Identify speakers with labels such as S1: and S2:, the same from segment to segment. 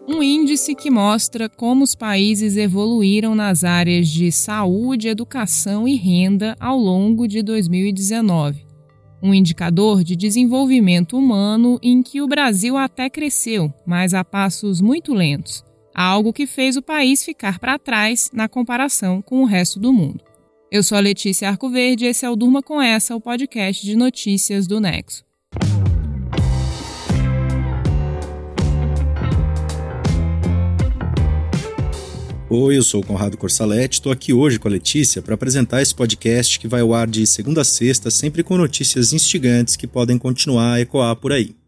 S1: Um índice que mostra como os países evoluíram nas áreas de saúde, educação e renda ao longo de 2019. Um indicador de desenvolvimento humano em que o Brasil até cresceu, mas a passos muito lentos, algo que fez o país ficar para trás na comparação com o resto do mundo. Eu sou a Letícia Arcoverde e esse é o Durma Com Essa, o podcast de notícias do Nexo.
S2: Oi, eu sou o Conrado Corsaletti, estou aqui hoje com a Letícia para apresentar esse podcast que vai ao ar de segunda a sexta, sempre com notícias instigantes que podem continuar a ecoar por aí.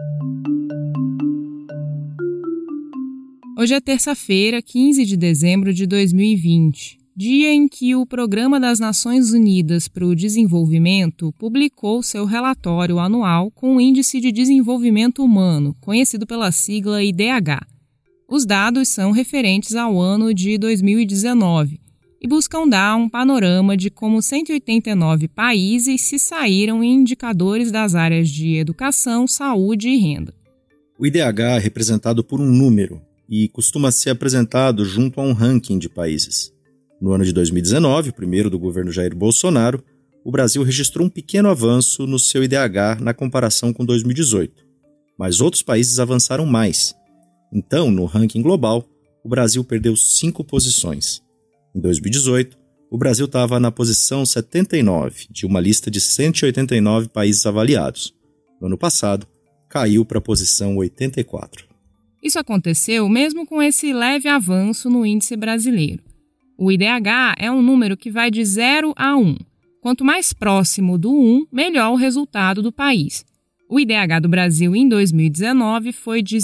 S1: Hoje é terça-feira, 15 de dezembro de 2020, dia em que o Programa das Nações Unidas para o Desenvolvimento publicou seu relatório anual com o Índice de Desenvolvimento Humano, conhecido pela sigla IDH. Os dados são referentes ao ano de 2019 e buscam dar um panorama de como 189 países se saíram em indicadores das áreas de educação, saúde e renda.
S2: O IDH é representado por um número e costuma ser apresentado junto a um ranking de países. No ano de 2019, o primeiro do governo Jair Bolsonaro, o Brasil registrou um pequeno avanço no seu IDH na comparação com 2018, mas outros países avançaram mais. Então, no ranking global, o Brasil perdeu 5 posições. Em 2018, o Brasil estava na posição 79 de uma lista de 189 países avaliados. No ano passado, caiu para a posição 84.
S1: Isso aconteceu mesmo com esse leve avanço no índice brasileiro. O IDH é um número que vai de 0 a 1. Quanto mais próximo do 1, melhor o resultado do país. O IDH do Brasil em 2019 foi de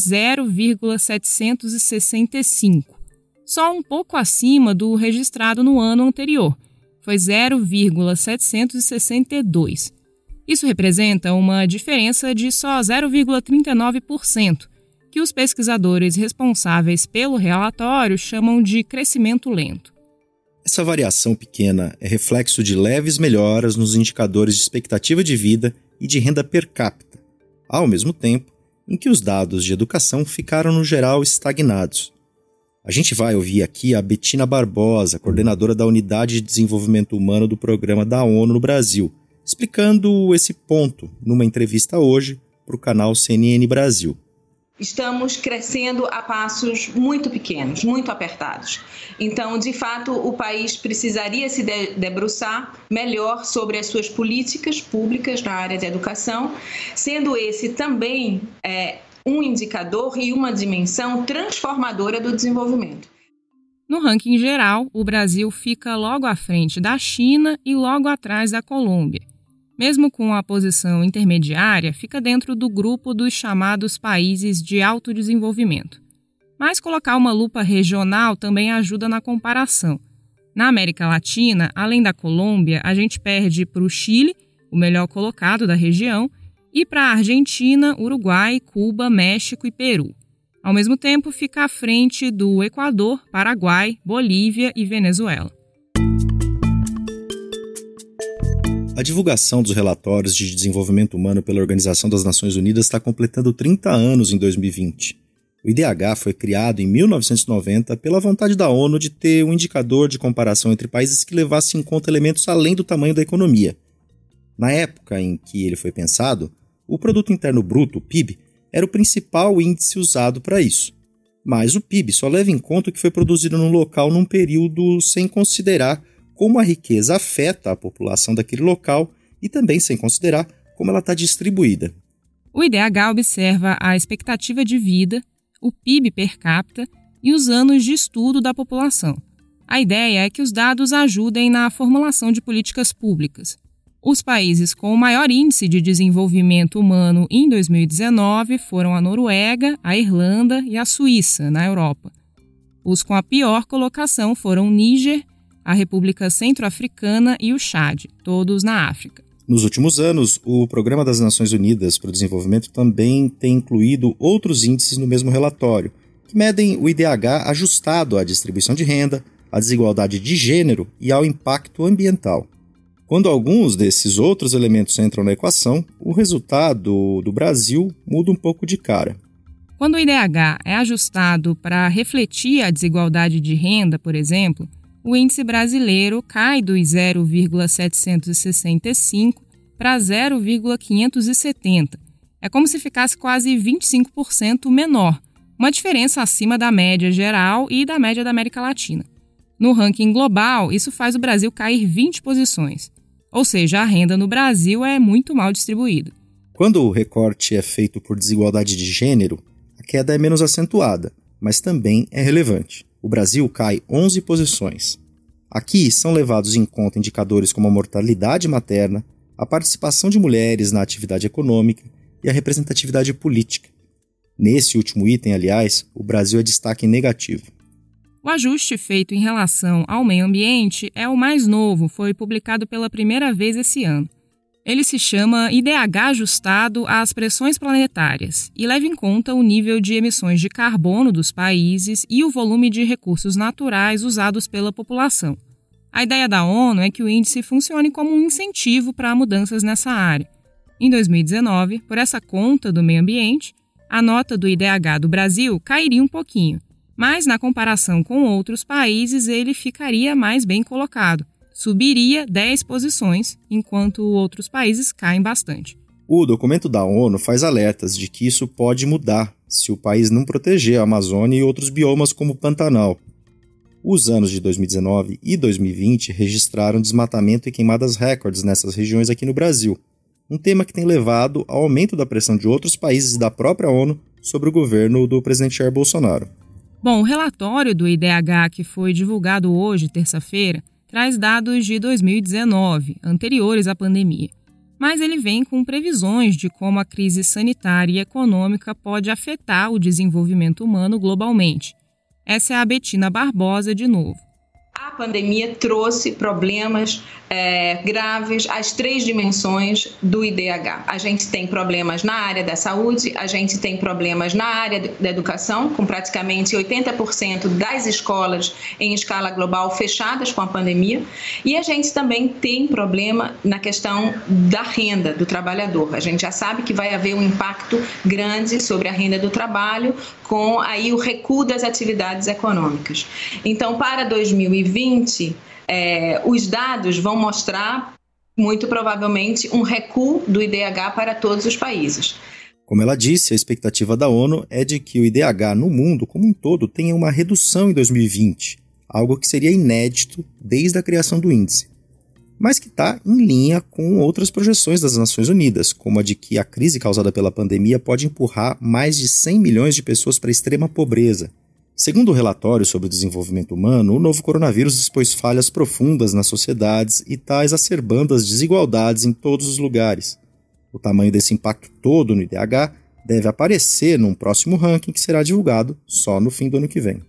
S1: 0,765, só um pouco acima do registrado no ano anterior, foi 0,762. Isso representa uma diferença de só 0,39%, que os pesquisadores responsáveis pelo relatório chamam de crescimento lento.
S2: Essa variação pequena é reflexo de leves melhoras nos indicadores de expectativa de vida e de renda per capita, ao mesmo tempo em que os dados de educação ficaram, no geral, estagnados. A gente vai ouvir aqui a Betina Barbosa, coordenadora da Unidade de Desenvolvimento Humano do Programa da ONU no Brasil, explicando esse ponto numa entrevista hoje para o canal CNN Brasil.
S3: Estamos crescendo a passos muito pequenos, muito apertados. Então, de fato, o país precisaria se debruçar melhor sobre as suas políticas públicas na área de educação, sendo esse também um indicador e uma dimensão transformadora do desenvolvimento.
S1: No ranking geral, o Brasil fica logo à frente da China e logo atrás da Colômbia. Mesmo com a posição intermediária, fica dentro do grupo dos chamados países de alto desenvolvimento. Mas colocar uma lupa regional também ajuda na comparação. Na América Latina, além da Colômbia, a gente perde para o Chile, o melhor colocado da região, e para a Argentina, Uruguai, Cuba, México e Peru. Ao mesmo tempo, fica à frente do Equador, Paraguai, Bolívia e Venezuela.
S2: A divulgação dos relatórios de desenvolvimento humano pela Organização das Nações Unidas está completando 30 anos em 2020. O IDH foi criado em 1990 pela vontade da ONU de ter um indicador de comparação entre países que levasse em conta elementos além do tamanho da economia. Na época em que ele foi pensado, o Produto Interno Bruto, o PIB, era o principal índice usado para isso. Mas o PIB só leva em conta o que foi produzido num local num período sem considerar como a riqueza afeta a população daquele local e também sem considerar como ela está distribuída.
S1: O IDH observa a expectativa de vida, o PIB per capita e os anos de estudo da população. A ideia é que os dados ajudem na formulação de políticas públicas. Os países com o maior índice de desenvolvimento humano em 2019 foram a Noruega, a Irlanda e a Suíça, na Europa. Os com a pior colocação foram o Níger, a República Centro-Africana e o Chad, todos na África.
S2: Nos últimos anos, o Programa das Nações Unidas para o Desenvolvimento também tem incluído outros índices no mesmo relatório, que medem o IDH ajustado à distribuição de renda, à desigualdade de gênero e ao impacto ambiental. Quando alguns desses outros elementos entram na equação, o resultado do Brasil muda um pouco de cara.
S1: Quando o IDH é ajustado para refletir a desigualdade de renda, por exemplo, o índice brasileiro cai dos 0,765 para 0,570. É como se ficasse quase 25% menor, uma diferença acima da média geral e da média da América Latina. No ranking global, isso faz o Brasil cair 20 posições. Ou seja, a renda no Brasil é muito mal distribuída.
S2: Quando o recorte é feito por desigualdade de gênero, a queda é menos acentuada, mas também é relevante. O Brasil cai 11 posições. Aqui são levados em conta indicadores como a mortalidade materna, a participação de mulheres na atividade econômica e a representatividade política. Nesse último item, aliás, o Brasil é destaque negativo.
S1: O ajuste feito em relação ao meio ambiente é o mais novo, foi publicado pela primeira vez esse ano. Ele se chama IDH ajustado às pressões planetárias e leva em conta o nível de emissões de carbono dos países e o volume de recursos naturais usados pela população. A ideia da ONU é que o índice funcione como um incentivo para mudanças nessa área. Em 2019, por essa conta do meio ambiente, a nota do IDH do Brasil cairia um pouquinho, mas na comparação com outros países ele ficaria mais bem colocado. Subiria 10 posições, enquanto outros países caem bastante.
S2: O documento da ONU faz alertas de que isso pode mudar se o país não proteger a Amazônia e outros biomas como o Pantanal. Os anos de 2019 e 2020 registraram desmatamento e queimadas recordes nessas regiões aqui no Brasil, um tema que tem levado ao aumento da pressão de outros países e da própria ONU sobre o governo do presidente Jair Bolsonaro.
S1: Bom, o relatório do IDH que foi divulgado hoje, terça-feira, traz dados de 2019, anteriores à pandemia. Mas ele vem com previsões de como a crise sanitária e econômica pode afetar o desenvolvimento humano globalmente. Essa é a Betina Barbosa de novo.
S3: A pandemia trouxe problemas graves às 3 dimensões do IDH. A gente tem problemas na área da saúde, a gente tem problemas na área da educação, com praticamente 80% das escolas em escala global fechadas com a pandemia, e a gente também tem problema na questão da renda do trabalhador. A gente já sabe que vai haver um impacto grande sobre a renda do trabalho, com aí o recuo das atividades econômicas. Então, para 2020, os dados vão mostrar, muito provavelmente, um recuo do IDH para todos os países.
S2: Como ela disse, a expectativa da ONU é de que o IDH no mundo como um todo tenha uma redução em 2020, algo que seria inédito desde a criação do índice, mas que está em linha com outras projeções das Nações Unidas, como a de que a crise causada pela pandemia pode empurrar mais de 100 milhões de pessoas para a extrema pobreza. Segundo o relatório sobre o desenvolvimento humano, o novo coronavírus expôs falhas profundas nas sociedades e está exacerbando as desigualdades em todos os lugares. O tamanho desse impacto todo no IDH deve aparecer num próximo ranking que será divulgado só no fim do ano que vem.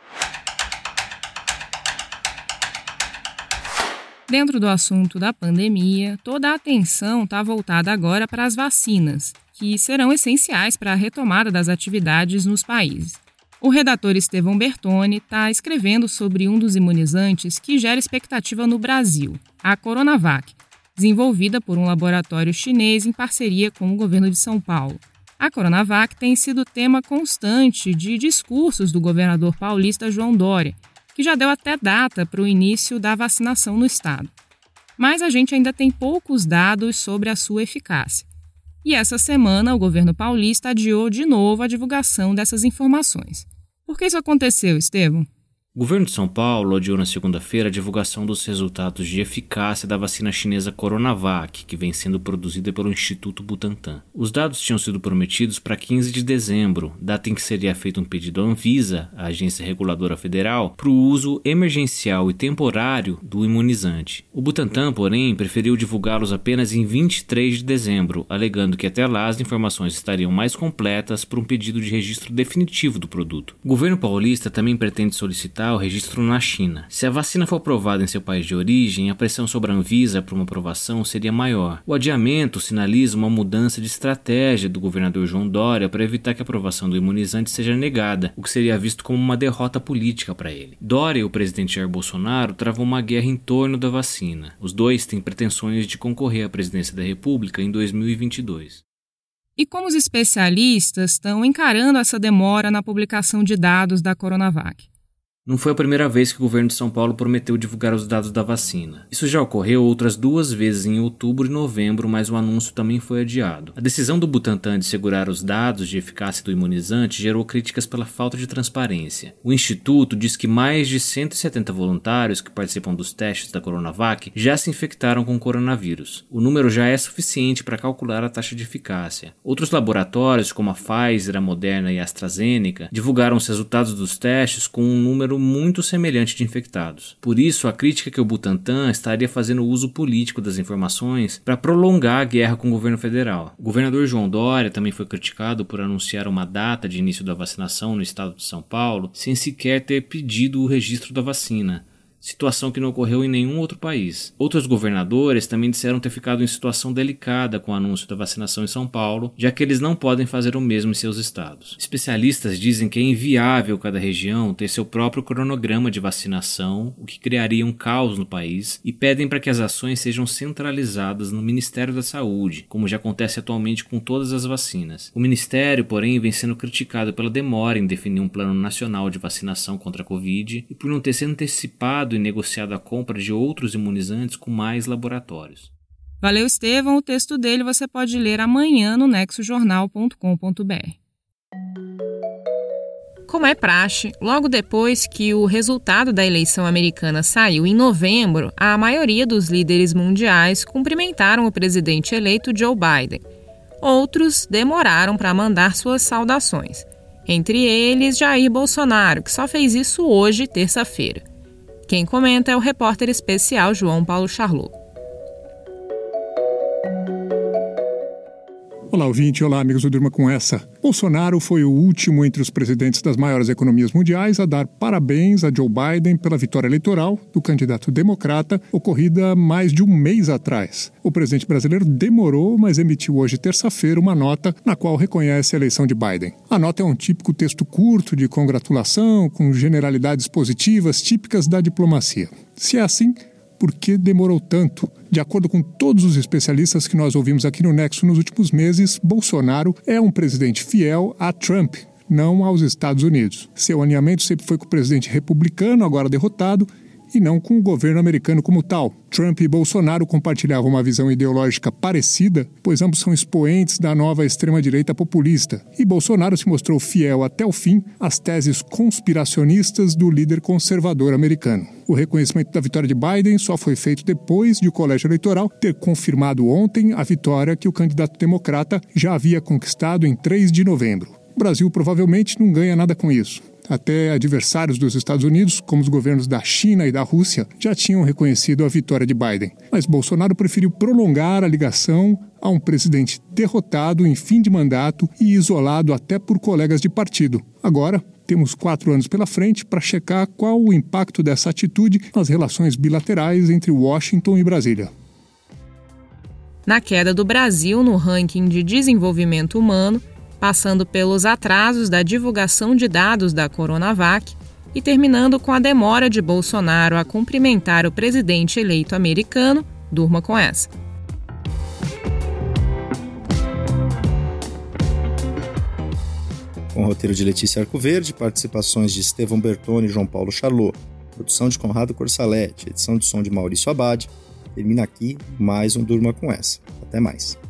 S1: Dentro do assunto da pandemia, toda a atenção está voltada agora para as vacinas, que serão essenciais para a retomada das atividades nos países. O redator Estevão Bertoni está escrevendo sobre um dos imunizantes que gera expectativa no Brasil, a Coronavac, desenvolvida por um laboratório chinês em parceria com o governo de São Paulo. A Coronavac tem sido tema constante de discursos do governador paulista João Dória, que já deu até data para o início da vacinação no estado. Mas a gente ainda tem poucos dados sobre a sua eficácia. E essa semana, o governo paulista adiou de novo a divulgação dessas informações. Por que isso aconteceu, Estevão?
S4: O governo de São Paulo adiou na segunda-feira a divulgação dos resultados de eficácia da vacina chinesa Coronavac, que vem sendo produzida pelo Instituto Butantan. Os dados tinham sido prometidos para 15 de dezembro, data em que seria feito um pedido à Anvisa, a agência reguladora federal, para o uso emergencial e temporário do imunizante. O Butantan, porém, preferiu divulgá-los apenas em 23 de dezembro, alegando que até lá as informações estariam mais completas para um pedido de registro definitivo do produto. O governo paulista também pretende solicitar o registro na China. Se a vacina for aprovada em seu país de origem, a pressão sobre a Anvisa para uma aprovação seria maior. O adiamento sinaliza uma mudança de estratégia do governador João Dória para evitar que a aprovação do imunizante seja negada, o que seria visto como uma derrota política para ele. Dória e o presidente Jair Bolsonaro travam uma guerra em torno da vacina. Os dois têm pretensões de concorrer à presidência da República em 2022.
S1: E como os especialistas estão encarando essa demora na publicação de dados da Coronavac?
S4: Não foi a primeira vez que o governo de São Paulo prometeu divulgar os dados da vacina. Isso já ocorreu outras 2 vezes em outubro e novembro, mas o anúncio também foi adiado. A decisão do Butantan de segurar os dados de eficácia do imunizante gerou críticas pela falta de transparência. O Instituto diz que mais de 170 voluntários que participam dos testes da Coronavac já se infectaram com o coronavírus. O número já é suficiente para calcular a taxa de eficácia. Outros laboratórios, como a Pfizer, a Moderna e a AstraZeneca, divulgaram os resultados dos testes com um número muito semelhante de infectados. Por isso, a crítica que o Butantan estaria fazendo uso político das informações para prolongar a guerra com o governo federal. O governador João Dória também foi criticado por anunciar uma data de início da vacinação no estado de São Paulo sem sequer ter pedido o registro da vacina. Situação que não ocorreu em nenhum outro país. Outros governadores também disseram ter ficado em situação delicada com o anúncio da vacinação em São Paulo, já que eles não podem fazer o mesmo em seus estados. Especialistas dizem que é inviável cada região ter seu próprio cronograma de vacinação, o que criaria um caos no país, e pedem para que as ações sejam centralizadas no Ministério da Saúde, como já acontece atualmente com todas as vacinas. O Ministério, porém, vem sendo criticado pela demora em definir um plano nacional de vacinação contra a Covid e por não ter se antecipado e negociado a compra de outros imunizantes com mais laboratórios.
S1: Valeu, Estevão. O texto dele você pode ler amanhã no nexojornal.com.br. Como é praxe, logo depois que o resultado da eleição americana saiu em novembro, a maioria dos líderes mundiais cumprimentaram o presidente eleito Joe Biden. Outros demoraram para mandar suas saudações. Entre eles, Jair Bolsonaro, que só fez isso hoje, terça-feira. Quem comenta é o repórter especial João Paulo Charlot.
S5: Olá, ouvinte. Olá, amigos do Durma Com Essa. Bolsonaro foi o último entre os presidentes das maiores economias mundiais a dar parabéns a Joe Biden pela vitória eleitoral do candidato democrata, ocorrida mais de um mês atrás. O presidente brasileiro demorou, mas emitiu hoje, terça-feira, uma nota na qual reconhece a eleição de Biden. A nota é um típico texto curto de congratulação, com generalidades positivas típicas da diplomacia. Se é assim, por que demorou tanto? De acordo com todos os especialistas que nós ouvimos aqui no Nexo nos últimos meses, Bolsonaro é um presidente fiel a Trump, não aos Estados Unidos. Seu alinhamento sempre foi com o presidente republicano, agora derrotado, e não com o governo americano como tal. Trump e Bolsonaro compartilhavam uma visão ideológica parecida, pois ambos são expoentes da nova extrema-direita populista, e Bolsonaro se mostrou fiel até o fim às teses conspiracionistas do líder conservador americano. O reconhecimento da vitória de Biden só foi feito depois de o colégio eleitoral ter confirmado ontem a vitória que o candidato democrata já havia conquistado em 3 de novembro. O Brasil provavelmente não ganha nada com isso. Até adversários dos Estados Unidos, como os governos da China e da Rússia, já tinham reconhecido a vitória de Biden. Mas Bolsonaro preferiu prolongar a ligação a um presidente derrotado em fim de mandato e isolado até por colegas de partido. Agora, temos 4 anos pela frente para checar qual o impacto dessa atitude nas relações bilaterais entre Washington e Brasília.
S1: Na queda do Brasil no ranking de desenvolvimento humano, passando pelos atrasos da divulgação de dados da Coronavac e terminando com a demora de Bolsonaro a cumprimentar o presidente eleito americano, durma com essa.
S2: Com o roteiro de Letícia Arcoverde, participações de Estevão Bertoni e João Paulo Charlot, produção de Conrado Corsalete, edição de som de Maurício Abad. Termina aqui mais um Durma Com Essa. Até mais.